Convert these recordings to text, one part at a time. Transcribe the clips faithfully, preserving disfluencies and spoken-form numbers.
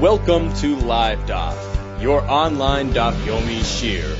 Welcome to Live Daf, your online Daf Yomi Shir.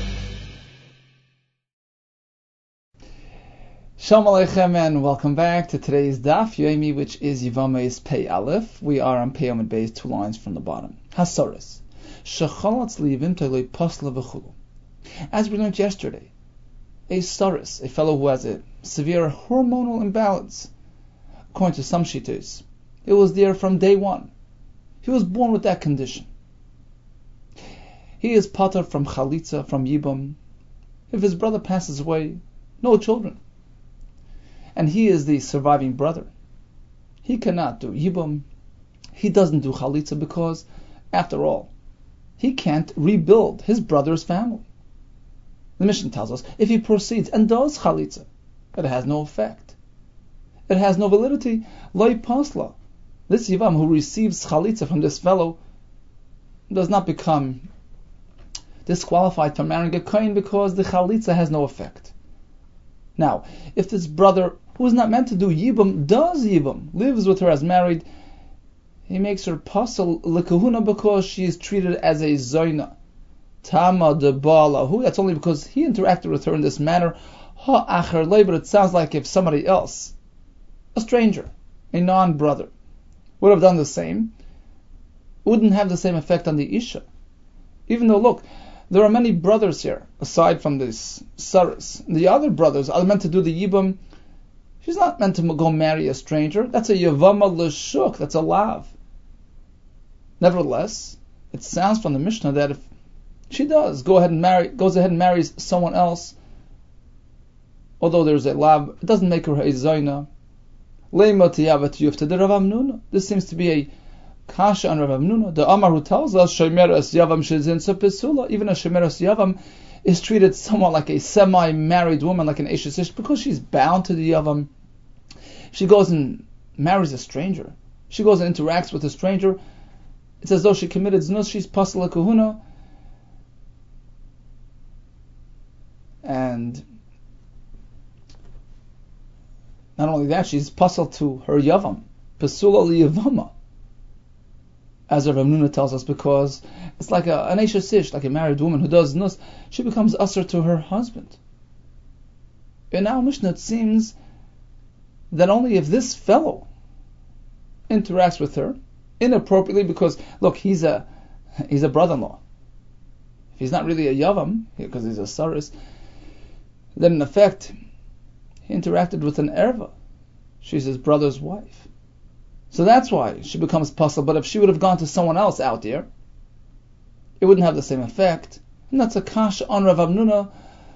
Shalom Aleichem and welcome back to today's Daf Yomi, which is Yevamos Pei Aleph. We are on Pei Amud Beis, two lines from the bottom. Hasoris. Shechalatz liivim tolei pasla v'chulu. As we learned yesterday, a soris, a fellow who has a severe hormonal imbalance, according to some shittos, it was there from day one. He was born with that condition. He is pater from chalitza, from yibum. If his brother passes away, no children, and he is the surviving brother, he cannot do yibum. He doesn't do chalitza because, after all, he can't rebuild his brother's family. The Mishnah tells us if he proceeds and does chalitza, it has no effect. It has no validity. Loi pasla. This Yivam who receives chalitza from this fellow does not become disqualified from marrying a kohen because the chalitza has no effect. Now, if this brother who is not meant to do yibum does yibum, lives with her as married, he makes her pasal lekahuna because she is treated as a zoina. Tama de baalahu. That's only because he interacted with her in this manner. Ha acher lei, but it sounds like if somebody else, a stranger, a non-brother, would have done the same, wouldn't have the same effect on the Isha. Even though, look, there are many brothers here, aside from this Saris. The other brothers are meant to do the Yibam. She's not meant to go marry a stranger. That's a Yavama L'shuk, that's a lav. Nevertheless, it sounds from the Mishnah that if she does go ahead and marry, goes ahead and marries someone else, although there's a lav, it doesn't make her a Zaina. This seems to be a kasha on Rav Amnuna. The Amar who tells us Shemeras Yavam Shezinsa Pesula, even a Shemeras Yavam is treated somewhat like a semi-married woman, like an Eshes Ish, because she's bound to the Yavam. She goes and marries a stranger. She goes and interacts with a stranger. It's as though she committed znus. She's pasla kahuna, and not only that, she's pasal to her yavam, pesula liyavama, as Rav Amnuna tells us, because it's like a, an Eshes Ish, like a married woman who does nus, she becomes usher to her husband. In our Mishnah, it seems that only if this fellow interacts with her inappropriately, because look, he's a he's a brother-in-law. If he's not really a yavam, because he's a saris, then in effect, he interacted with an erva. She's his brother's wife. So that's why she becomes pasal. But if she would have gone to someone else out there, it wouldn't have the same effect. And that's a kasha on Rav Amnuna,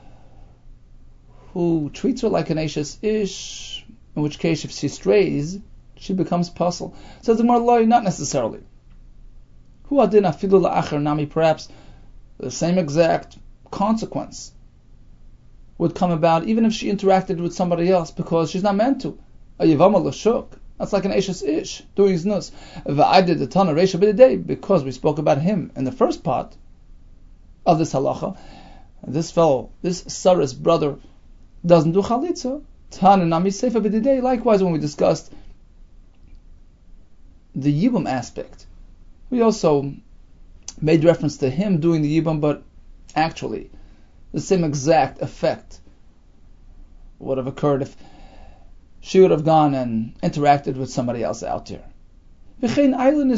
who treats her like an Eshes Ish, in which case if she strays, she becomes pasal. So the Gemara, not necessarily. Hu adin afilu la'acher nami, perhaps the same exact consequence would come about even if she interacted with somebody else, because she's not meant to. A yivama l'shuk. That's like an Eshes Ish doing his nus. V'aydid the Tana Reisha b'dei, because we spoke about him in the first part of this halacha. This fellow, this Sarah's brother, doesn't do chalitza. Tana nami sefer b'dei. Likewise, when we discussed the yibum aspect, we also made reference to him doing the yibum, but actually the same exact effect would have occurred if she would have gone and interacted with somebody else out there. The same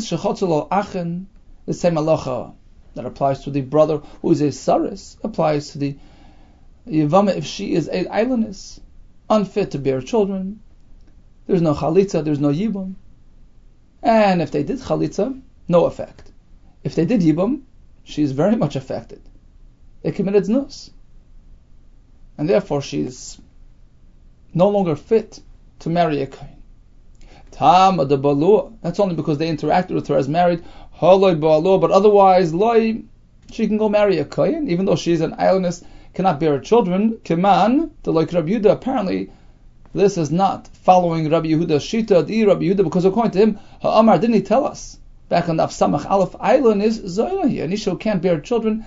halacha that applies to the brother who is a saris applies to the yivama if she is a ailonis, unfit to bear children. There's no chalitza, there's no yibum. And if they did chalitza, no effect. If they did yibum, she is very much affected. They committed znus, and therefore she is no longer fit to marry a kohen. Tam de balua. That's only because they interacted with her as married. Haloi balua, but otherwise, loi, she can go marry a kohen, even though she's an aylonis, cannot bear children. Keman, the like Rabbi Yehuda. Apparently, this is not following Rabbi Yehuda's shita, the Rabbi Yehuda, because according to him, Ha'amar, didn't he tell us back on the Samach Aleph, aylon is zoyla here. An isha who can't bear children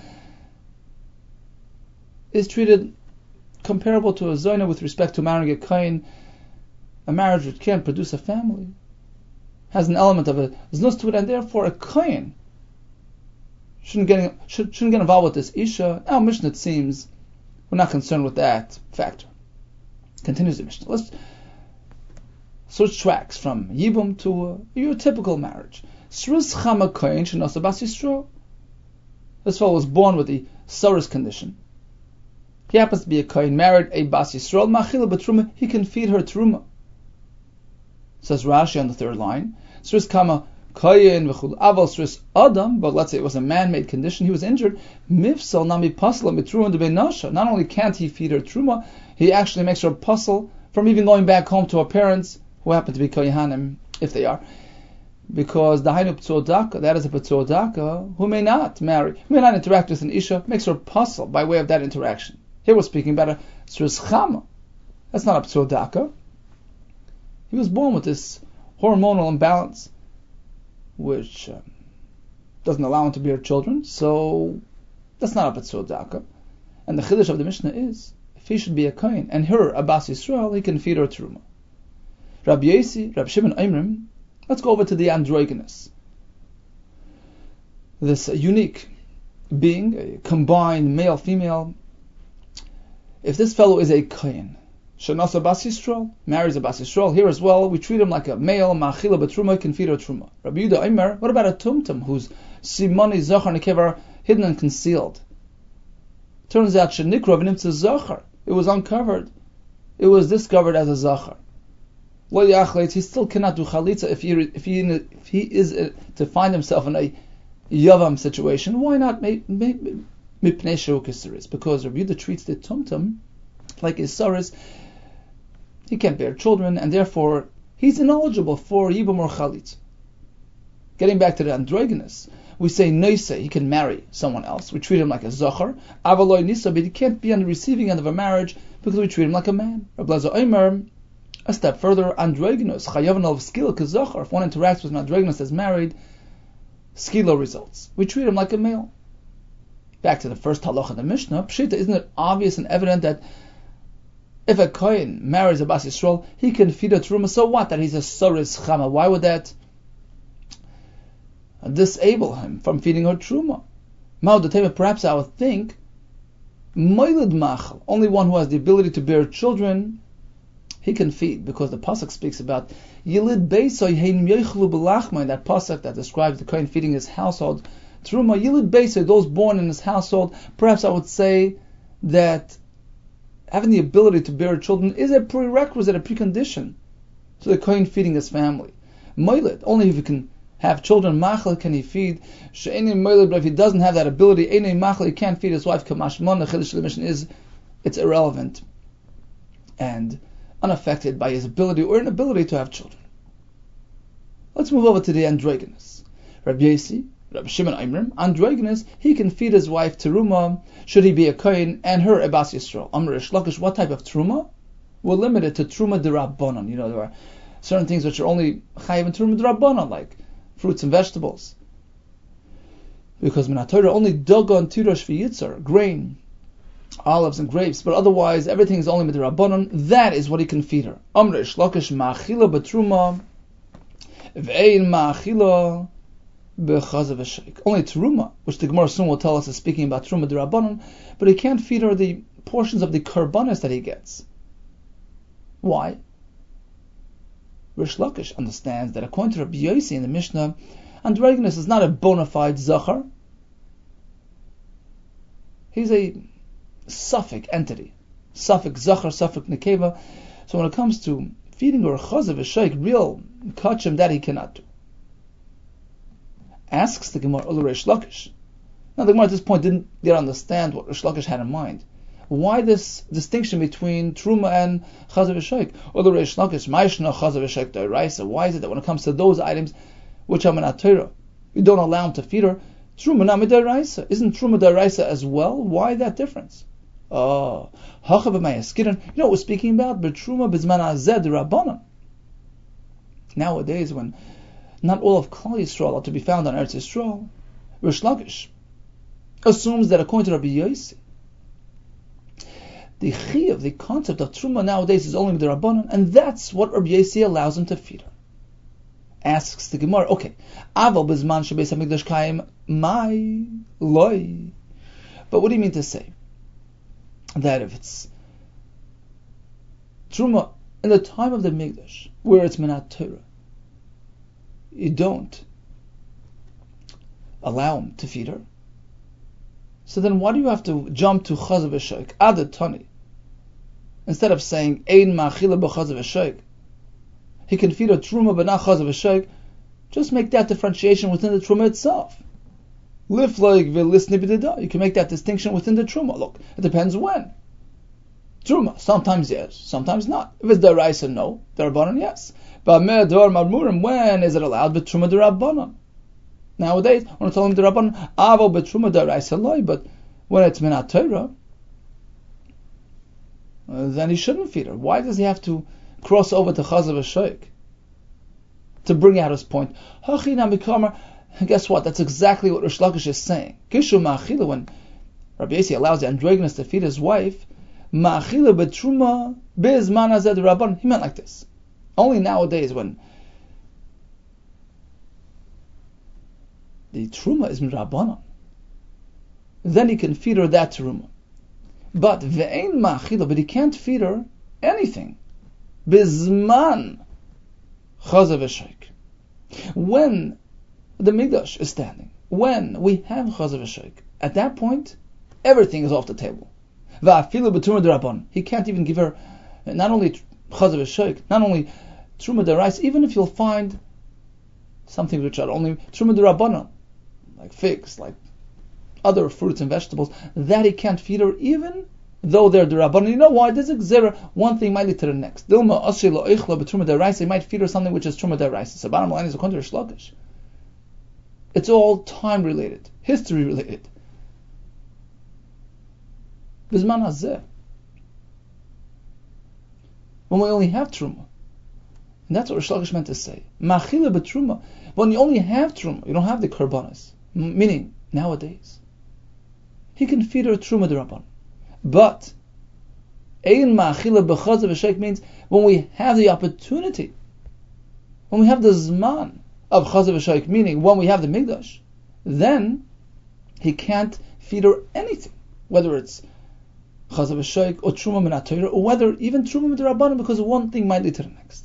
is treated comparable to a zoyna with respect to marrying a kohen. A marriage which can't produce a family has an element of a znus to it, and therefore a kohen shouldn't get should, shouldn't get involved with this isha. Our Mishnah, it seems, we're not concerned with that factor. Continues the Mishnah. Let's switch tracks from Yibum to uh, your typical marriage. Sris Chama Kohen Shenasa Bas Yisrael. This fellow was born with the Saris condition. He happens to be a Kohen, married a Bas Yisrael, Machila B'Truma, he can feed her Truma. Says Rashi on the third line, Sris Kama Kohen V'chul Aval Sris Adam, but let's say it was a man-made condition, he was injured, Mifsal Nami Pasla Mitruma Debenasha. Not only can't he feed her Truma, he actually makes her a puzzle from even going back home to her parents, who happen to be Kohanim, if they are. Because the Hainu P'tzodaka, that is a P'tzodaka, who may not marry, who may not interact with an Isha, makes her a puzzle by way of that interaction. Here we're speaking about a Sris Chama. That's not a P'tzodaka. He was born with this hormonal imbalance, which um, doesn't allow him to bear children, so that's not a P'tzodaka. And the Chiddush of the Mishnah is, if he should be a Kohen, and her a Bas Yisrael, he can feed her Truma. Rabbi Yesi, Rabbi Shimon Oimrim, let's go over to the androgynous. This uh, unique being, a combined male-female. If this fellow is a Kohen, Shenasa Bas Yisrael, marries a Bas Yisrael, here as well, we treat him like a male, Ma'achila B'Truma, can feed her Truma. Rabbi Yehuda Omer, what about a Tumtum, whose Simoni Zachar Nekev are hidden and concealed? Turns out, Shenikra V'Nimtza Zachar, it was uncovered. It was discovered as a Zachar. He still cannot do chalitza if he if he if he is uh, to find himself in a yavam situation. Why not? Mipnei shehu because Rabbi Yehuda treats the tumtum like his saris. He can't bear children, and therefore he's ineligible for yibum or chalitza. Getting back to the androgynous, we say noise, he can marry someone else. We treat him like a zachar. Avaloi nisa, but he can't be on the receiving end of a marriage because we treat him like a man. Rabbi Lezer Omer, a step further, androgynous, chayavan of skila kazachar. If one interacts with an androgynous as married, skila results. We treat him like a male. Back to the first halacha of the Mishnah, Pshita, isn't it obvious and evident that if a Kohen marries a Bas Yisrael, he can feed a Truma, so what? That he's a Saris Chama. Why would that disable him from feeding her Truma? Ma'odatema, perhaps I would think, Moilid Machal, only one who has the ability to bear children, he can feed, because the pasuk speaks about Yilid Beisoy Hein Yochlu B'Lachma, that pasuk that describes the Kohen feeding his household. Truma Yilid Beisoy, those born in his household. Perhaps I would say that having the ability to bear children is a prerequisite, a precondition to the Kohen feeding his family. Moilid, only if he can have children, Machal can he feed. She'enim Moilid, but if he doesn't have that ability, Einei Machal, he can't feed his wife. Kamashmon, the Chiddush of the Mishnah is, it's irrelevant and unaffected by his ability or inability to have children. Let's move over to the androgynous. Rabbi Yesi, Rabbi Shimon Oimrim, androgynous, he can feed his wife Teruma, should he be a Kohen, and her a Bas Yisrael. Amr Reish Lakish, what type of Teruma? We're limited to Teruma d'Rabbanan. You know, there are certain things which are only Chayiv and Teruma d'Rabbanan, like fruits and vegetables. Because Min HaTorah only Dogon, Tirosh, V'Yitzar, grain, olives and grapes, but otherwise everything is only midrabanan. That is what he can feed her. Amr Reish Lakish ma'achila b'truma v'ein ma'achila b'chazav v'sheik. Only teruma, which the Gemara soon will tell us is speaking about teruma d'Rabbanan, but he can't feed her the portions of the karbanas that he gets. Why? Reish Lakish understands that according to Rabbi Yossi in the Mishnah, androgynous is not a bona fide zachar. He's a suffix entity, suffix zachar, suffix nekeva. So when it comes to feeding her chazav v'sheik, real kachim, that he cannot do. Asks the Gemara, Ulu Reish Lakish. Now the Gemara at this point didn't yet understand what Reish Lakish had in mind. Why this distinction between truma and chazav v'sheik? Ulu Reish Lakish, ma'ishna chazav v'sheik d'oraisa. Why is it that when it comes to those items which are min HaTorah, you don't allow him to feed her? Truma na d'oraisa. Isn't truma d'oraisa as well? Why that difference? Oh, you know what we're speaking about? B'truma b'zman hazeh d'Rabbanan. Nowadays, when not all of Klal Yisrael are to be found on Eretz Yisrael, Reish Lakish assumes that according to Rabbi Yossi, the chiyuv, the concept of truma nowadays is only d'Rabbanan, and that's what Rabbi Yossi allows him to feed her. asks the Gemara, okay, Aval Bizman Shebeis HaMikdash Kaim Mai Loi. But what do you mean to say? That if it's Truma in the time of the Mikdash, where it's Menat Torah, you don't allow him to feed her. So then why do you have to jump to Chazav V'Shoik, Ad Tani? Instead of saying, Ein Ma'achila B'Chazav V'Shoik, he can feed a Truma but not Chazav V'Shoik, just make that differentiation within the Truma itself. Lifloig V'Lisni B'Dida, you can make that distinction within the Truma. Look, it depends when. Truma, sometimes yes, sometimes not. If it's Daraisa, no. Darabanan, yes. But Me'ador Marmurim, when is it allowed? But Truma Darabanan. Nowadays, when it's telling the Rabban, Avo Betruma Daraisa Loi, but when it's Menat Torah, uh, then he shouldn't feed her. Why does he have to cross over to Chazav V'Shoik to bring out his point? And guess what? That's exactly what Rish Lakish is saying. Kishu Ma'achila, when Rabbi Yossi allows the androgynous to feed his wife, Ma'achila Betruma Bizman Hazeh Rabban. He meant like this. Only nowadays when the Truma is M'Rabbanan, then he can feed her that Truma. But Ve'ein Ma'achila, but he can't feed her anything. Bizman Chazav V'Shoik. When the Mikdash is standing, when we have Chazav V'Shoik, at that point, everything is off the table. Va'afilu B'Truma D'Rabban. He can't even give her not only Chazav V'Shoik, not only Truma D'Rais, even if you'll find something which are only Truma D'Rabbanan, like figs, like other fruits and vegetables, that he can't feed her even though they're D'Rabbanan. You know why? There's a gzera. One thing might lead to the next. Dilma Asri Lo Eichla B'Truma D'Rais. He might feed her something which is Truma D'Rais. So bottom line is according to Rish Lakish, it's all time related, history related. Bizman Hazeh, when we only have Truma. And that's what Rish Lakish meant to say. Ma'achila B'Truma. When you only have Truma, you don't have the Karbanas. M- meaning, nowadays, he can feed her Truma D'Rabban. But, Ein Ma'achila B'Chazav V'Shoik means when we have the opportunity, when we have the Zman of Chazav V'Shoik, meaning when we have the Mikdash, then he can't feed her anything. Whether it's Chazav V'Shoik or Truma Menat Torah, or whether even Truma D'Rabbanan, because one thing might lead to the next.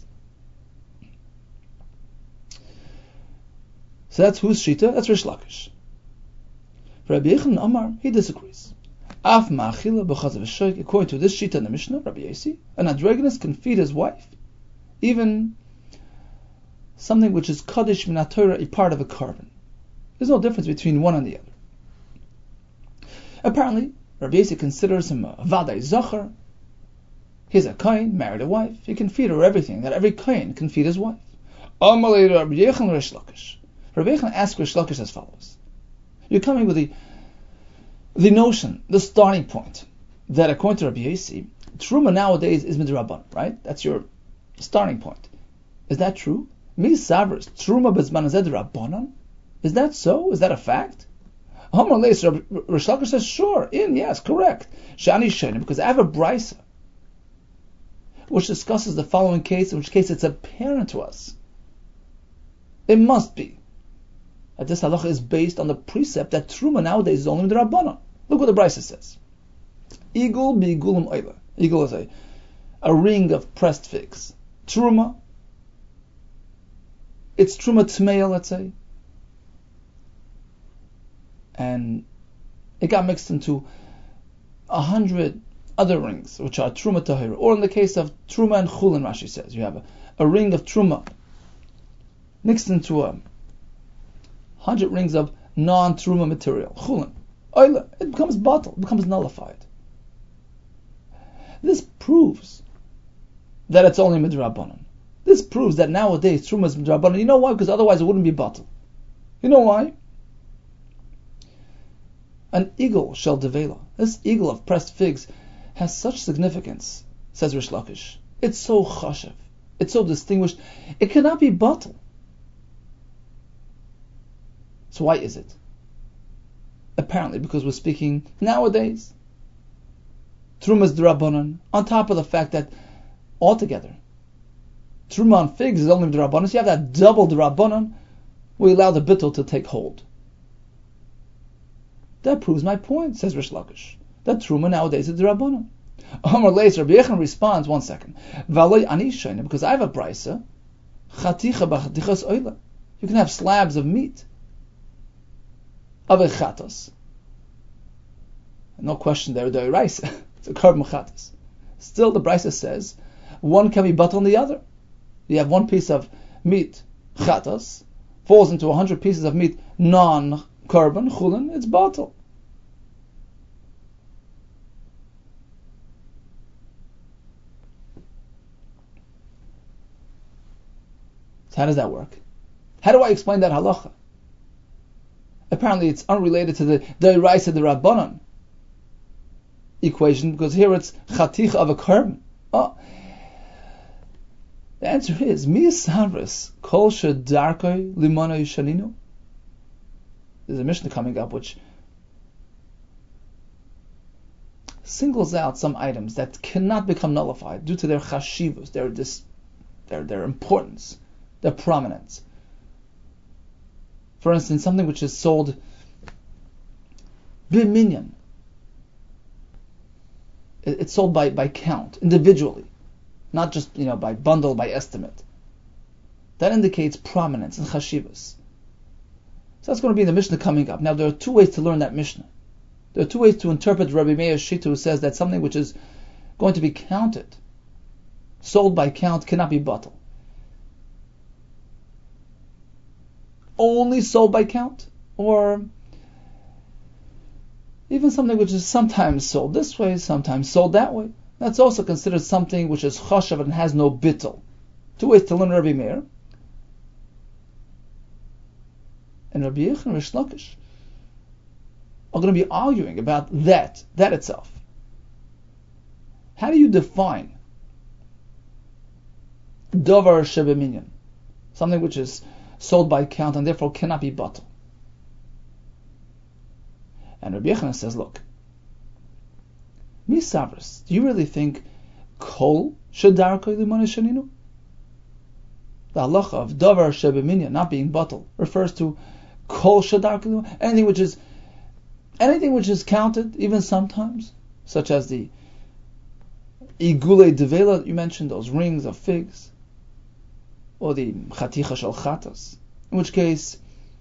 So that's whose Shita? That's Rish Lakish. Rabbi Yochanan Amar, he disagrees. Af Ma'achila B'Chazav V'Shoik, according to this Shita in the Mishnah, Rabbi Yossi, an androgynous can feed his wife even something which is Kaddish Menat Torah, a part of a carbon. There's no difference between one and the other. Apparently, Rabbi Yossi considers him a Vadai Zachar. He's a Kohen, married a wife. He can feed her everything that every Kohen can feed his wife. Amalei Rabbi Yochanan Rish Lakish. Rabbi Yochanan asks Rish Lakish as follows. You're coming with the the notion, the starting point, that according to Rabbi Yossi, Truma nowadays is Midrabban, right? That's your starting point. Is that true? Mi Savris, Truma Bezman Hazeh D'Rabbanan? Is that so? Is that a fact? Homer Leis, Rish Lakish says, sure, in, yes, correct. Shani Shenim, because I have a brisa which discusses the following case, in which case it's apparent to us. It must be that this halacha is based on the precept that Truma nowadays is only D'Rabbanan. Look what the brisa says. Igul bi'igulim oila. Igul is a, a ring of pressed figs. Truma, it's Truma Tmeya, let's say. And it got mixed into a hundred other rings, which are Truma Tahira. Or in the case of Truma and Chulin, Rashi says, you have a, a ring of Truma mixed into a hundred rings of non-Truma material. Chulin. Oila. It becomes bottle, it becomes nullified. This proves that it's only Midrabbanan. This proves that nowadays Truma is Midrabbanan. You know why? Because otherwise it wouldn't be bottle. You know why? An eagle shel devela. This eagle of pressed figs has such significance, says Rish Lakish. It's so chashev. It's so distinguished. It cannot be bottle. So why is it? Apparently because we're speaking nowadays. Trumas D'Rabbanan, on top of the fact that altogether Truma on figs is only d'Rabbanan. So you have that double d'Rabbanan. We allow the bittul to take hold. That proves my point, says Rish Lakish. That Truma nowadays is d'Rabbanan. Amar Leis, Rabbi Yechon responds, one second. V'aloi ani shayna, because I have a brisa. Chaticha b'chatichas oila. You can have slabs of meat. Of a chatos. No question there, the raisa. It's a carbon chatos. Still, the brisa says, one can be batal on the other. You have one piece of meat, chatos, falls into a hundred pieces of meat, non-carbon, chulin, it's batal. How does that work? How do I explain that halacha? Apparently it's unrelated to the Deiraisa the Rabbanon equation, because here it's chatich of a carbon. Oh. The answer is, Mi Savris Kol Shedarkoi Limano Shaninu. There's a Mishnah coming up which singles out some items that cannot become nullified due to their chashivus, their, dis, their, their importance, their prominence. For instance, something which is sold b'minyan. It's sold by, by count, individually, not just, you know, by bundle, by estimate. That indicates prominence and chashivas. So that's going to be the Mishnah coming up. Now, there are two ways to learn that Mishnah. There are two ways to interpret Rabbi Meir Shita, who says that something which is going to be counted, sold by count, cannot be batal. Only sold by count, or even something which is sometimes sold this way, sometimes sold that way. That's also considered something which is chashav and has no bittul. Two ways to learn Rabbi Meir. And Rabbi Yechon and Rish Lakish are going to be arguing about that, that itself. How do you define davar shebeminyan, something which is sold by count and therefore cannot be batal? And Rabbi Yechon says, look, Misavris, do you really think kol shedarkoi limane shaninu? The halacha of davar shebeminyan, not being batal, refers to kol shedarkoi limane, anything which is anything which is counted, even sometimes, such as the igule devela that you mentioned, those rings of figs, or the chaticha shel chatas, in which case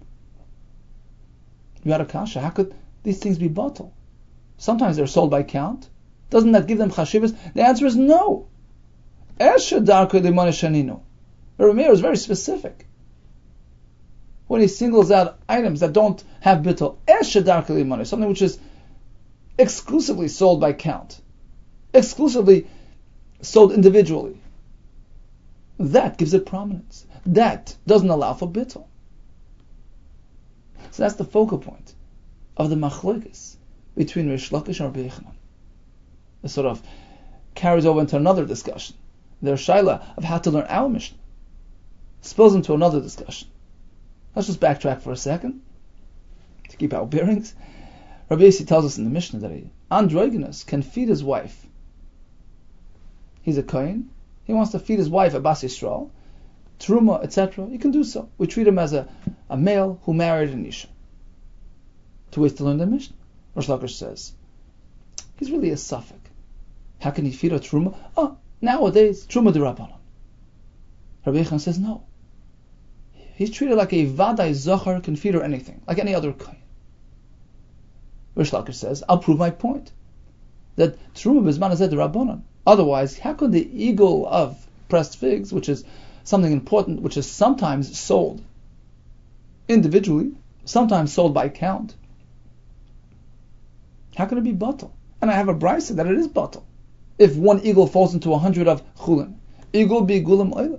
you had a kasha. How could these things be batal? Sometimes they're sold by count. Doesn't that give them chashivas? The answer is no. Eshe darkei limane shaninu. Rabbi Meir is very specific when he singles out items that don't have bittul. Eshe darkei limane, something which is exclusively sold by count, exclusively sold individually. That gives it prominence. That doesn't allow for bittul. So that's the focal point of the machlokes between Rish Lakish and Rabbi Yechon. It sort of carries over into another discussion. Their shaila of how to learn our Mishnah spills into another discussion. Let's just backtrack for a second to keep our bearings. Rabbi Yossi tells us in the Mishnah that an androgynous can feed his wife. He's a kohen. He wants to feed his wife a bas Yisrael, truma, et cetera. He can do so. We treat him as a, a male who married an isha. Two ways to learn the Mishnah. Rish Lakish says, he's really a suffix. How can he feed a truma? Oh, nowadays, truma d'Rabbanan. Rabbi Yechon says, no. He's treated like a vadai zachar, can feed her anything, like any other kohen. Rish Lakish says, I'll prove my point. That truma b'zman hazeh d'Rabbanan. Otherwise, how could the eagle of pressed figs, which is something important, which is sometimes sold individually, sometimes sold by count, how can it be batal? And I have a brisa that it is batal. If one eagle falls into a hundred of chulin, eagle be gulam oila.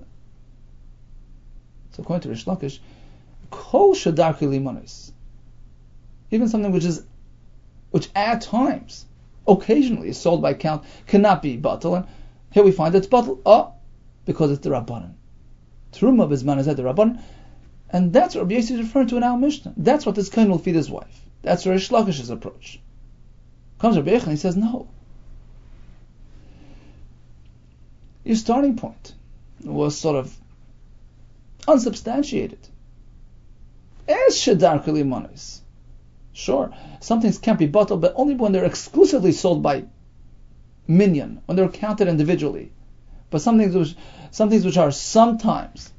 So according to Rish Lakish, kol shedarkei limanos, even something which is, which at times, occasionally is sold by count, cannot be batal. And here we find it's batal. Oh, because it's the Rabbanan. Truma b'zman hazeh the Rabbanan. And that's what Rabbi Yossi is referring to in our Mishnah. That's what this kohen will feed his wife. That's Rish Lakish's approach. Comes Rabbi Yechon and he says, no. Your starting point was sort of unsubstantiated. Es shedar kilimanis. Sure, some things can't be bottled, but only when they're exclusively sold by minyan, when they're counted individually. But some things which, some things which are sometimes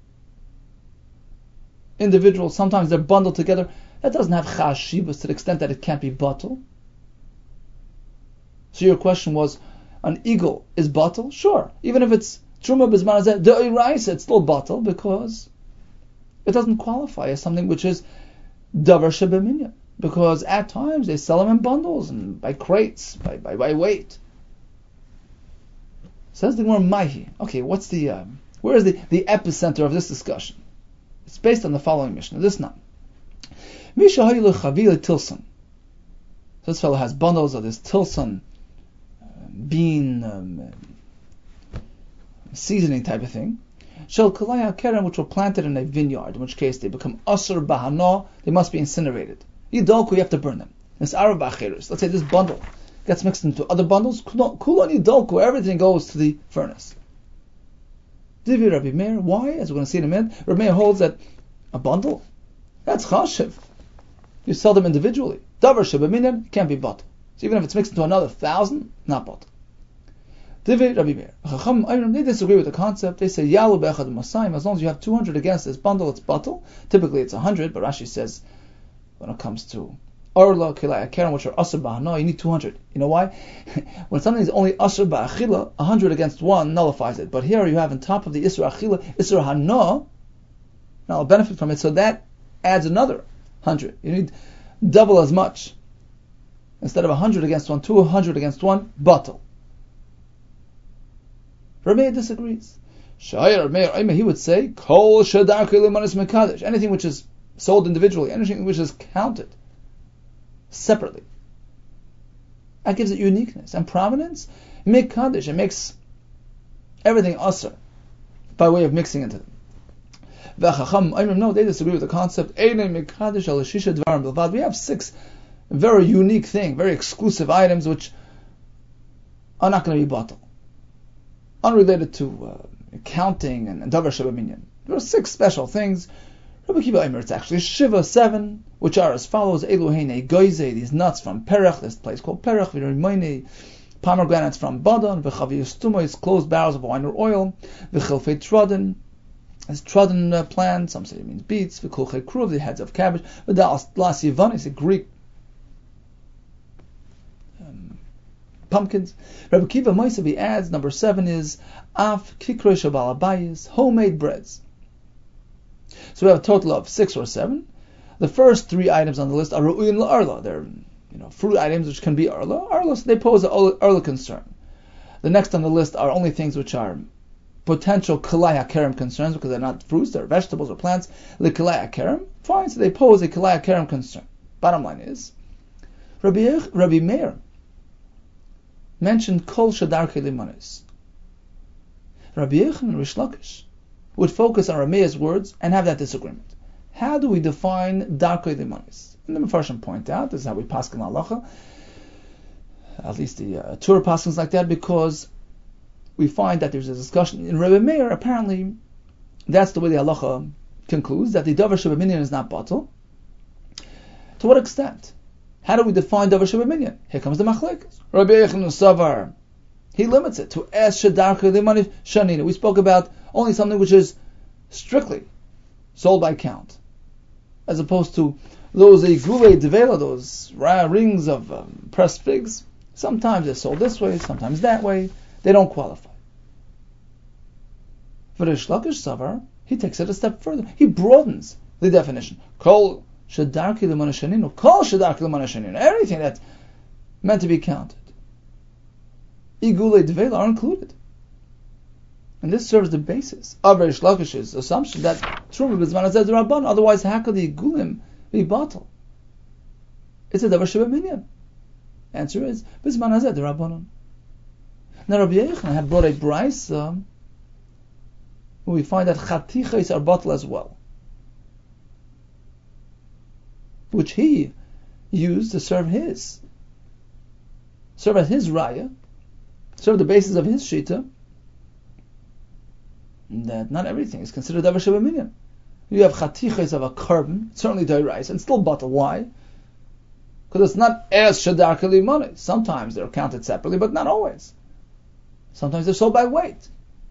individual, sometimes they're bundled together, that doesn't have chashivas to the extent that it can't be bottled. So your question was, an eagle is bottled? Sure. Even if it's truma b'zman hazeh de'oraisa, it's still bottled because it doesn't qualify as something which is davar shebeminyan. Because at times they sell them in bundles and by crates, by by, by weight. Says the Gemara Mahi. Okay, what's the um, where is the, the epicenter of this discussion? It's based on the following Mishnah. This now. Misha ha'ilu chavila tilson. This fellow has bundles of this tilson uh, bean um, seasoning type of thing. Shel kalaya keren, which were planted in a vineyard, in which case they become asur bahana, they must be incinerated. Yidolku, you have to burn them. This arab acherus. Let's say this bundle gets mixed into other bundles. Kulon yidolku, everything goes to the furnace. Divi Rabbi Meir, why? As we're going to see in a minute, Rabbi Meir holds that a bundle, that's chashiv. You sell them individually. Davar shebeminyan can't be bottled. So even if it's mixed into another thousand, not bottled. Divi Rabbi Meir. Chacham Ayram, they disagree with the concept. They say yalu be'echad masayim. As long as you have two hundred against this bundle, it's bottled. Typically it's one hundred, but Rashi says when it comes to orla, kilaya, keren, which are asur ba'hana, you need two hundred. You know why? When something is only asur ba'achila, one hundred against one nullifies it. But here you have on top of the isur achila, isur hana, now I'll benefit from it, so that adds another one hundred. You need double as much. Instead of one hundred against one, two hundred against one, bottle. Rabbi disagrees. Shayar Meir, he would say, Kol shadar kilimanis mekadesh. Anything which is sold individually, anything which is counted separately. That gives it uniqueness and prominence. Mekadesh, it makes everything asur by way of mixing into them. No, they disagree with the concept. We have six very unique things, very exclusive items which are not going to be bottled, unrelated to uh, counting and davar shebeminyan. There are six special things. Rabbi Kiva Eimer, it's actually Shiva, seven, which are as follows: Eluheine goize, these nuts from Perech, this place called Perech, V'rimoine, pomegranates from Badan, V'chaviyus tumois, closed barrels of wine or oil, V'chilfei trodden, as trodden uh, plant, some say it means beets, V'kulchei kruv, the heads of cabbage, V'das Yivan, it's a Greek um, pumpkins. Rabbi Kiva Moisavi adds, number seven is Af Kikroi Shabal Abayis, homemade breads. So we have a total of six or seven. The first three items on the list are Ru'uyin La'arla. They're, you know, fruit items which can be Arla. Arla, so they pose an Arla concern. The next on the list are only things which are potential Kalai HaKerem concerns, because they're not fruits, they're vegetables or plants. The Kalai HaKerem, fine, so they pose a Kalai HaKerem concern. Bottom line is, Rabbi, Rabbi Meir mentioned Kol Shadar Kelimanis. Rabbi Yechon and Rish Lakish would focus on Rameir's words and have that disagreement. How do we define Darkei Limanis? And the Mefarshim point out, this is how we paskin halacha, at least the uh, Torah paskins like that, because we find that there's a discussion. In Rabbi Meir, apparently, that's the way the halacha concludes, that the davar shebeminyan is not batel. To what extent? How do we define davar shebeminyan? Here comes the machlekes. Rabbi Yechon Savar, he limits it to es shedarkei limanis shanina. We spoke about only something which is strictly sold by count, as opposed to those igule devela, those rings of um, pressed figs. Sometimes they're sold this way, sometimes that way. They don't qualify. For Rish Lakish Savar, he takes it a step further. He broadens the definition. Kol shedarkei limanis shanina. Kol shedarkei limanis shanina. Everything that's meant to be counted, igule devela, are included. And this serves the basis of Rish Lakish's assumption that Truma b'zman hazeh d'Rabban. Otherwise, how could the igulim be bottled? It's a davar shebeminyan. Answer is b'zman hazeh d'Rabbanan. Now Rabbi Yechon had brought a brisa where we find that chatichos are bottled as well, which he used to serve his, serve as his raya, serve the basis of his shita. that not everything is considered davar shebeminyan. You have chatichas of a carbon, certainly dairais, and still batal. Why? Because it's not as shadar kalimani. Sometimes they're counted separately, but not always. Sometimes they're sold by weight.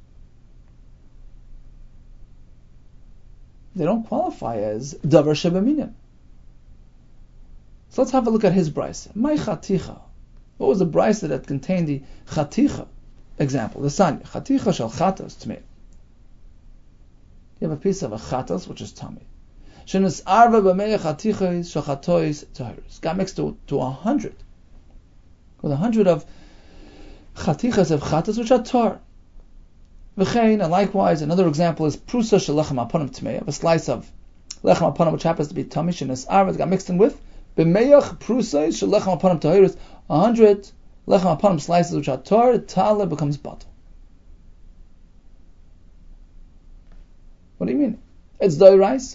They don't qualify as davar shebeminyan. So let's have a look at his brisa. My chaticha. What was the brisa that contained the chaticha example? The sanya. Chaticha shel chatos tmei. You have a piece of a chatos which is tummy. Shenis arva b'mei chatichas shel chatois tahiris. Got mixed to to a hundred. With a hundred of chatichas of chatos which are tar. V'chein, and likewise, another example is prusa shel lechem aponim tmei. A slice of lechem aponim which happens to be tummy. Shenis arva got mixed in with b'meyach prusay shel lechem aponim tahiris. A hundred lechem aponim slices which are tar. Tala becomes batal. What do you mean? It's dairais.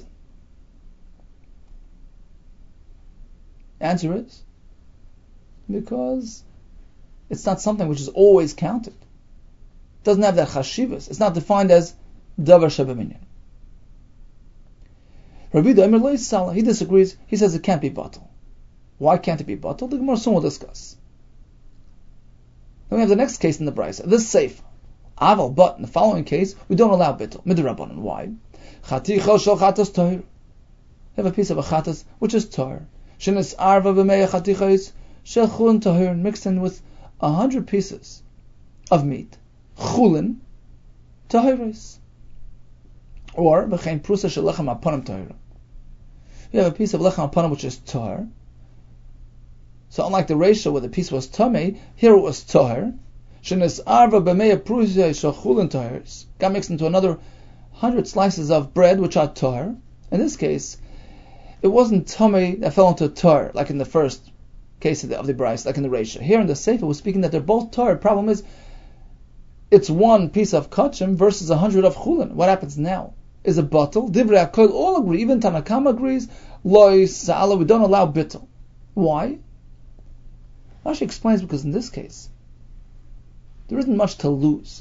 Answer is because it's not something which is always counted. It doesn't have that chashivas. It's not defined as davar shebeminyan. Rabbi Daimir lo yisala. He disagrees. He says it can't be batal. Why can't it be batal? The Gemara soon will discuss. Then we have the next case in the brisa. This safe. Aval, but in the following case, we don't allow bittul. Midrabanan. Why? Chaticha shel chatos tahir. You have a piece of a chatos which is tahir. Shenis arva b'mei chatichas shel chulin tahir, mixed in with a hundred pieces of meat. Chulin tahiris. Or b'chein prusa shel lechem aponim tahir. You have a piece of lechem aponim which is tahir. So unlike the ratio where the piece was tamei, here it was tahir. Shenis arva b'mei prusa shel chulin tahiris. Got mixed into another hundred slices of bread which are tahir. In this case, it wasn't tummy that fell into tar, like in the first case of the, of the bryce, like in the Reisha. Here in the Sefer, we're speaking that they're both tar. Problem is, it's one piece of kachim versus a hundred of chulin. What happens now? Is a batal? Divrei HaKol all agree, even Tanakama agrees, loy sa'ala, we don't allow bittul. Why? Rashi explains because in this case, there isn't much to lose.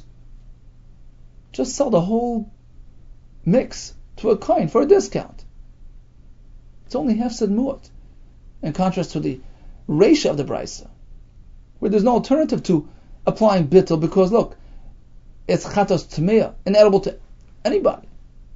Just sell the whole mix to a coin for a discount. It's only hefsed mu'at, in contrast to the reisha of the brisa, where there's no alternative to applying bittul, because look, it's chatos tmeya, inedible to anybody.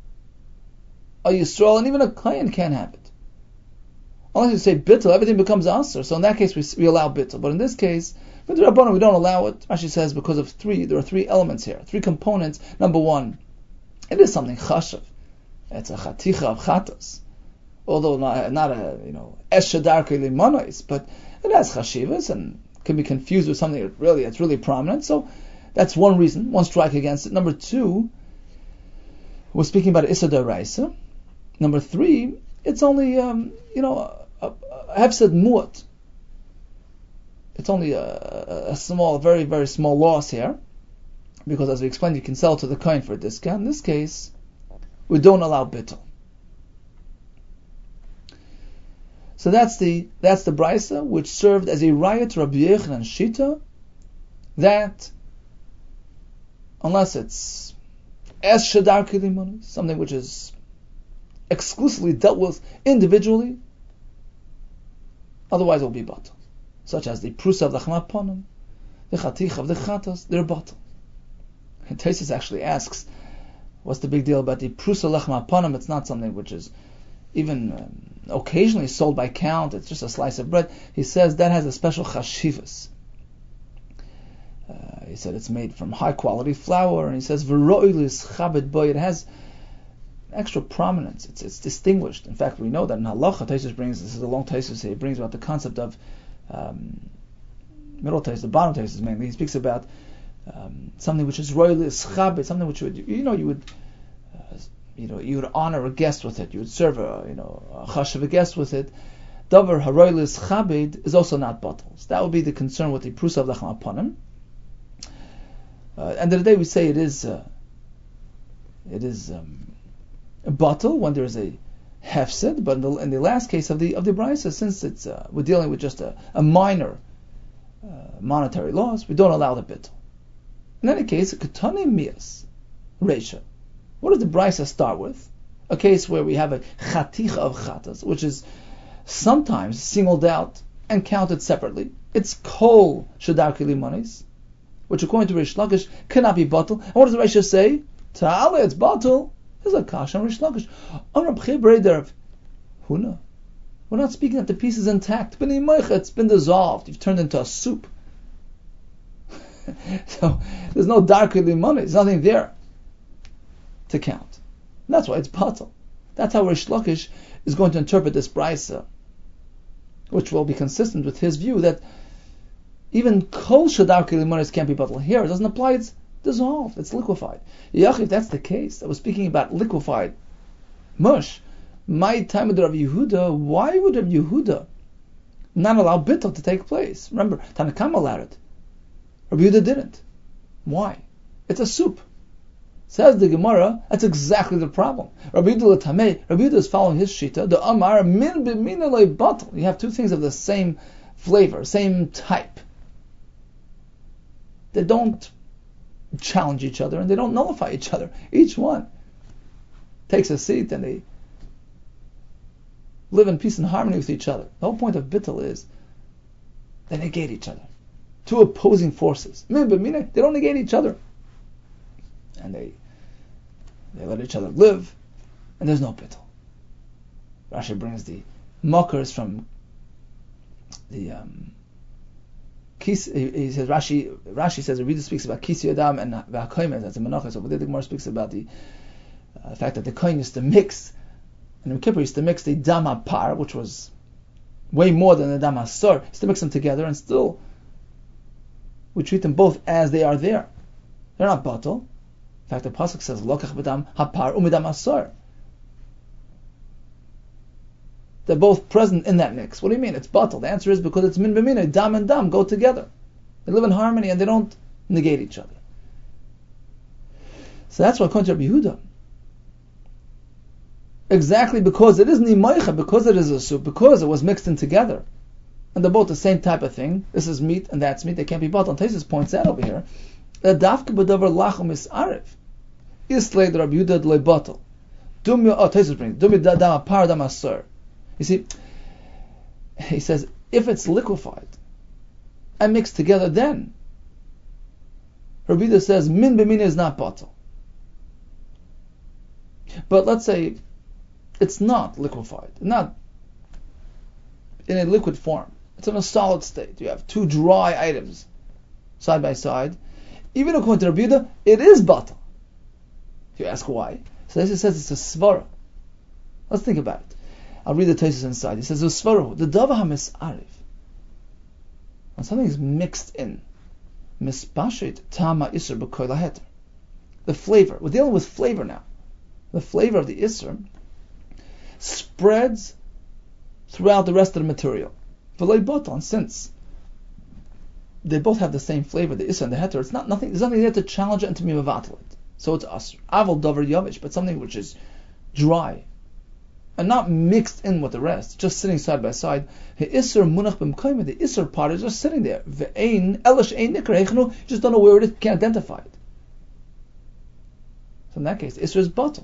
A Yisrael and even a kohen can't have it. Unless you say bittul, everything becomes aser. So in that case, we, we allow bittul. But in this case, with the Rabbanan, we don't allow it. Rashi says because of three. There are three elements here, three components. Number one, it is something chashav. It's a chaticha of chatos. Although not, not a, you know, eshadar kelimanos, but it has chashivas and can be confused with something that really, it's really prominent. So that's one reason, one strike against it. Number two, we're speaking about Issa D'Oraisa. Number three, it's only, um, you know, a hefsed mu'at. It's only a, a small, very, very small loss here, because as we explained, you can sell to the kohen for a discount. In this case, we don't allow bittul. So that's the that's the brisa which served as a raya to Rabbi Yochanan Shita, that unless it's es shadar kilimun, something which is exclusively dealt with individually, otherwise it will be batal. Such as the prusa of the lechem aponim, the chatich of the chatos, they're batal. And Tosfos actually asks, what's the big deal about the prusa lechem aponim? It's not something which is even um, occasionally sold by count, it's just a slice of bread. He says that has a special chashivas. Uh, he said it's made from high quality flour, and he says v'ro'ilis chabed boy. It has extra prominence. It's it's distinguished. In fact, we know that in halacha, Tosfos brings, this is a long Tosfos, he brings about the concept of um, middle Tosfos, the bottom Tosfos mainly. He speaks about um, something which is ro'ilis chabed, something which would, you know, you would. Uh, You know, you would honor a guest with it. You would serve a, you know, a chashav a guest with it. Davar haroilis chabed is also not batal. That would be the concern with the prusa of lechem aponim. Uh, and the day we say it is, uh, it is um, batal when there is a hefsed. But in the, in the last case of the of the brisa, since it's uh, we're dealing with just a, a minor uh, monetary loss, we don't allow the bittul. In any case, ketane mias reisha. What does the Brisa start with? A case where we have a chaticha of chatas, which is sometimes singled out and counted separately. It's kol shadar kilimanis, which according to Rish Lakish cannot be batal. And what does the Risha say? Ta'ala, it's batal. There's a kash on Rish Lakish. Huna. We're not speaking that the piece is intact. It's been dissolved. You've turned into a soup. So there's no dark limon. There's nothing there to count. And that's why it's batal. That's how Rish Lakish is going to interpret this brisa, which will be consistent with his view that even kol shadar limonis can't be batal. Here it doesn't apply. It's dissolved. It's liquefied. Yach, if that's the case, I was speaking about liquefied mush. My time with Rav Yehuda, why would Rav Yehuda not allow bittul to take place? Remember, Tanakam allowed it. Rav Yehuda didn't. Why? It's a soup. Says the Gemara, that's exactly the problem. Rav Yehuda l'tamei, Rav Yehuda is following his shita. The Amar min b'mina le batal. You have two things of the same flavor, same type. They don't challenge each other and they don't nullify each other. Each one takes a seat and they live in peace and harmony with each other. The whole point of bittul is they negate each other. Two opposing forces. They don't negate each other. And they they let each other live, and there's no bittul. Rashi brings the mockers from the um, Kis, he, he says Rashi Rashi says the reader speaks about Kisi Adam and V'Hakoyim, that's a Menachos. So the Gemara speaks about the uh, fact that the Kohen used to mix, and Yom Kippur used to mix the Dam HaPar, which was way more than the Dam HaSor, used to mix them together, and still we treat them both as they are there. They're not batal. In fact, the pasuk says Lokach b'Dam HaPar u'Midam HaSor. They're both present in that mix. What do you mean? It's batal. The answer is because it's min b'mina. Dam and dam go together. They live in harmony and they don't negate each other. So that's why according to Rabbi Yehuda, exactly because it is nimaycha, because it is a soup, because it was mixed in together, and they're both the same type of thing. This is meat and that's meat. They can't be batal. And Taisus points out over here that dafka b'davar lachum is arif. Islay the Rabbi Yehuda le batal. Dumya. Oh, Taisus brings dumya dam par dam asur. You see, he says, if it's liquefied and mixed together, then Rabbi Yehuda says min b'mina is not batal. But let's say it's not liquefied, not in a liquid form. It's in a solid state. You have two dry items side by side. Even according to Rabbi Yehuda, it is batal. You ask why? So this says it's a svara. Let's think about it. I'll read the Taisus inside. He says, "Svarahu the dava hamisarif." When something is mixed in, mispashit tama isur b'koil haheter. The flavor. We're dealing with flavor now. The flavor of the isur spreads throughout the rest of the material. V'lei batal, since they both have the same flavor, the isur and the heter, it's not nothing. There's nothing there to challenge it and to be mevatel it. So it's asur. Aval davar yavish, but something which is dry and not mixed in with the rest, just sitting side by side. The isur munach b'mkoyim, the isur part is just sitting there. Ve'ein elish ein nikra echnu, just don't know where it is, can't identify it. So in that case, the isur is batal.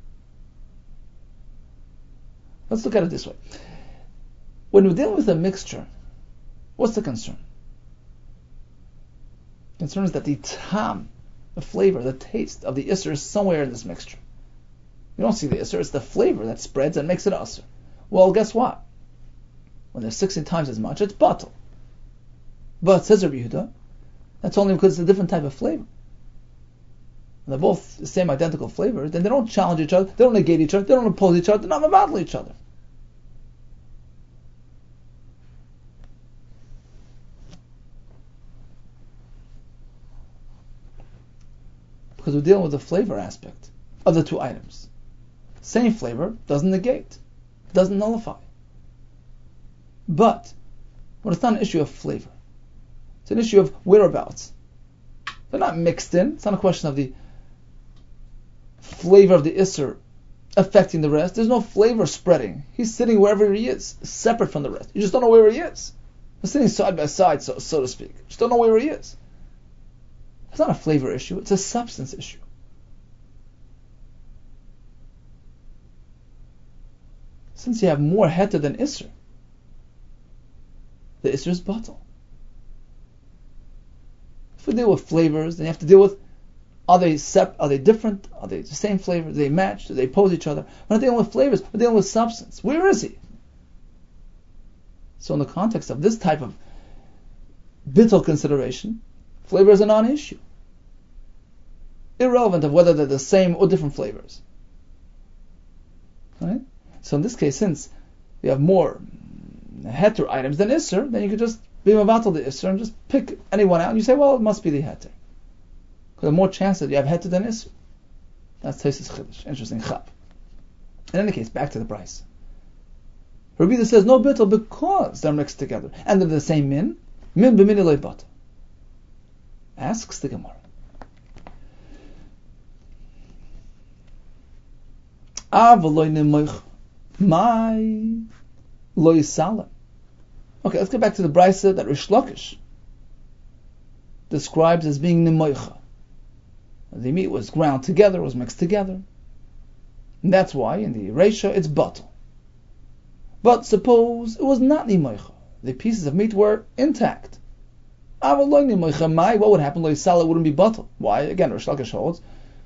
Let's look at it this way. When we're dealing with a mixture, what's the concern? The concern is that the tam, the flavor, the taste of the isur is somewhere in this mixture. You don't see the isur, it's the flavor that spreads and makes it asur. Well, guess what? When there's sixteen times as much, it's batal. But, says Rabbi Yehuda, that's only because it's a different type of flavor. When they're both the same identical flavor, then they don't challenge each other, they don't negate each other, they don't oppose each other, they're not mevatel each other. Because we're dealing with the flavor aspect of the two items. Same flavor doesn't negate, doesn't nullify. But when it's not an issue of flavor, it's an issue of whereabouts. They're not mixed in. It's not a question of the flavor of the isur affecting the rest. There's no flavor spreading. He's sitting wherever he is, separate from the rest. You just don't know where he is. They're sitting side by side, so, so to speak. You just don't know where he is. It's not a flavor issue. It's a substance issue. since you have more heter than isser, the isser is batal. If we deal with flavors, then you have to deal with, are they sep- are they different? Are they the same flavor? Do they match? Do they oppose each other? We're not dealing with flavors, we're dealing with substance. Where is he? So in the context of this type of bittul consideration, flavor is a non-issue. Irrelevant of whether they're the same or different flavors. Right? So in this case, since you have more heter items than isser, then you could just be mavatal the isser and just pick anyone out and you say, well, it must be the heter. Because the more chance that you have heter than isser. That's Tosfos Chiddush. Interesting chap. In any case, back to the price. Rabbi Yehuda says no bittul because they're mixed together and they're the same min. Min b'min loy batal. Asks the Gemara. My loy salah. Okay, let's get back to the brisa that Rish Lakish describes as being nemoicha. The meat was ground together, was mixed together. And that's why in the Reisha it's batal. But suppose it was not nemoicha. The pieces of meat were intact. What would happen? Loy salah wouldn't be batal. Why? Again, Rish Lakish holds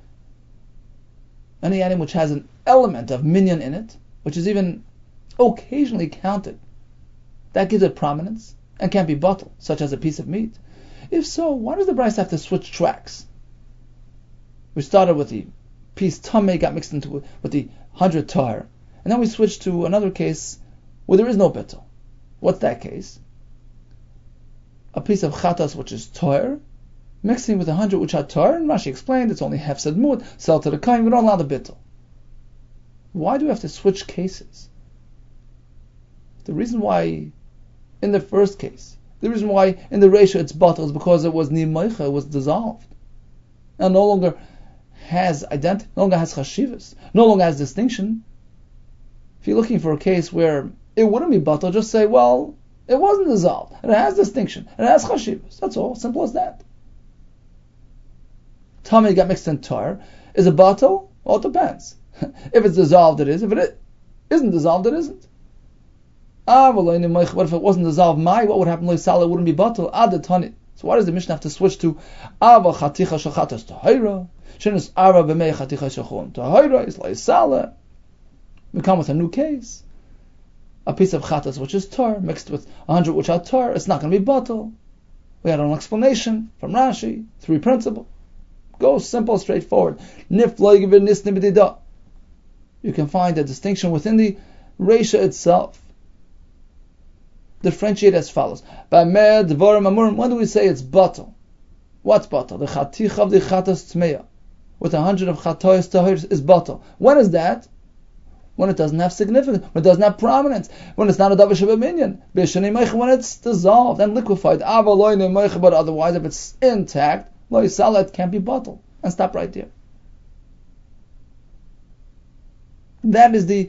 any item which has an element of minyan in it, which is even occasionally counted, that gives it prominence and can't be batal, such as a piece of meat. If so, why does the Bryce have to switch tracks? We started with the piece tameh, got mixed into with the hundred tar, and then we switched to another case where there is no betel. What's that case? A piece of chatas which is tar, mixing with a hundred which had tar, and Rashi explained it's only hefsed mud, sell to the kain, we don't allow the betel. Why do we have to switch cases? The reason why in the first case, the reason why in the ratio it's batal is because it was nimaycha, it was dissolved, and no longer has identity, no longer has chashivas, no longer has distinction. If you're looking for a case where it wouldn't be batal, just say, well, it wasn't dissolved, and it has distinction, and it has chashivas. That's all, simple as that. Tameh got mixed in tar. Is it batal? Well, it depends. If it's dissolved, it is. If it isn't dissolved, it isn't. Ah, what if it wasn't dissolved? My, what would happen? Loy salah wouldn't be batal. Ad tani. So why does the Mishnah have to switch to ava chaticha shachatas tahira? Shenis ava b'mei chaticha shachon tahira is loy salah. We come with a new case. A piece of chatas which is tar mixed with a hundred which are tar. It's not going to be batal. We had an explanation from Rashi. Three principle. Go simple, straightforward. Nif loy givir nis nibidida. You can find a distinction within the Reisha itself. Differentiate as follows. When do we say it's batal? What's batal? The chaticha of the chatas tmeya with a hundred of chatoyas tahirs is batal. When is that? When it doesn't have significance, when it doesn't have prominence, when it's not a davar shebeminyan, when it's dissolved and liquefied. But otherwise, if it's intact, lo salah, it can't be batal. And stop right there. That is the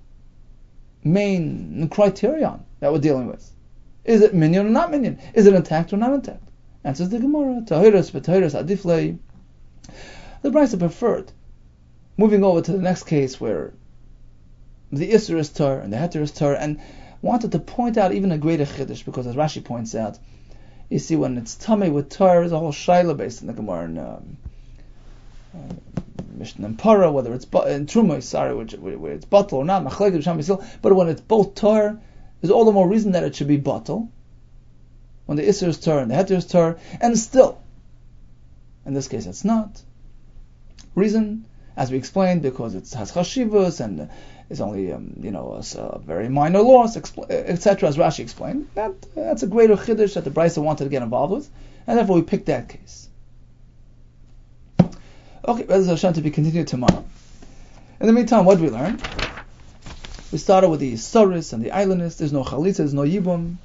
main criterion that we're dealing with. Is it minyan or not minyan? Is it intact or not intact? Answers the Gemara. Tahiris b'tahiris adiflei. The Brisa preferred moving over to the next case where the isser is tar and the heter is tar, and wanted to point out even a greater chiddush, because as Rashi points out, you see when it's tameh with tar, there's a whole shaila based in the Gemara and um, uh, Mishnah and Para, whether it's in Truma, sorry, which, where it's batal or not, machlekes b'sham yisrael. But when it's both tar, there's all the more reason that it should be batal. When the isser is tar and the heter is tar, and still, in this case, it's not. Reason, as we explained, because it has chashivas and it's only um, you know a, a very minor loss, et cetera. As Rashi explained, that that's a greater chiddush that the Brisa wanted to get involved with, and therefore we picked that case. Okay, Bez Hashem to be continued tomorrow. In the meantime, what did we learn? We started with the Soris and the Eilinist. There's no Chalitza, there's no Yibum.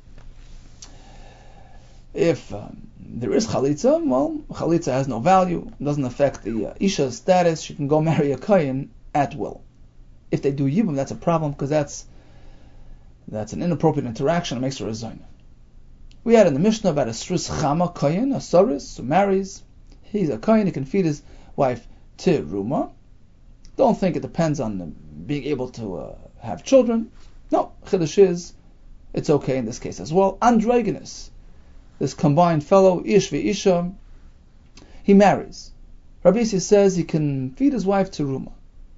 If um, there is Chalitza, well, Chalitza has no value. It doesn't affect the uh, Isha's status. She can go marry a Kohen at will. If they do Yibum, that's a problem, because that's that's an inappropriate interaction. It makes her a Zaina. We had in the Mishnah about a Srus Chama Kohen, a Soris, who marries. He's a Kohen, he can feed his wife Tiruma. Don't think it depends on being able to uh, have children. No, Chiddush is, it's okay in this case as well. Androgynous, this combined fellow, Ish v'Isha, he marries. Rabbi Yossi says he can feed his wife Teruma.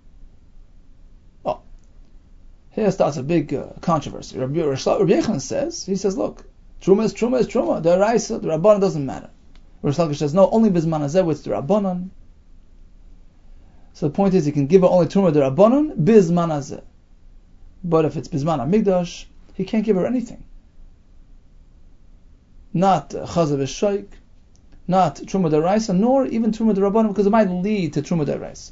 Oh, here starts a big uh, controversy. Rabbi Yochanan says, he says, look, Truma is Truma is Truma. The Raisa, the Rabbanan doesn't matter. Rish Lakish says, no, only Bizman Hazeh with the Rabbanan. So the point is, he can give her only Truma the Rabbanan, Bizman Hazeh. But if it's Bizman HaMikdash, he can't give her anything. Not Chazav Shaykh, not Truma Deraisa, nor even Truma Derabanan, because it might lead to Truma Deraisa.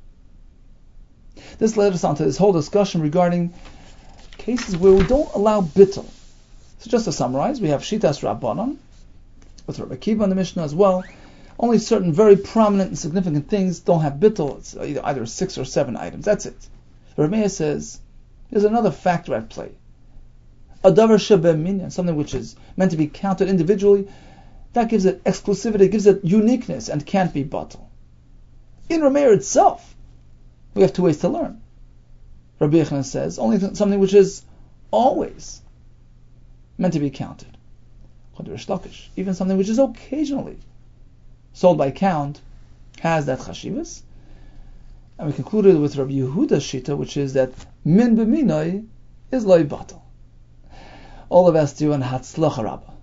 This led us on to this whole discussion regarding cases where we don't allow bittul. So just to summarize, we have Shitas Rabbanan, with Rabbi Akiva in the Mishnah as well. Only certain very prominent and significant things don't have bittul. It's either, either six or seven items. That's it. Rabbi Meir says, there's another factor at play. A davar shebeh minyan, something which is meant to be counted individually, that gives it exclusivity, gives it uniqueness, and can't be batal. In Rameir itself, we have two ways to learn. Rabbi Yochanan says, only th- something which is always meant to be counted. Even something which is occasionally sold by count has that chashivas. And we concluded with Rabbi Yehuda's shita, which is that min b'minoi is loy batal. All of us do and hatzlacha rabbah.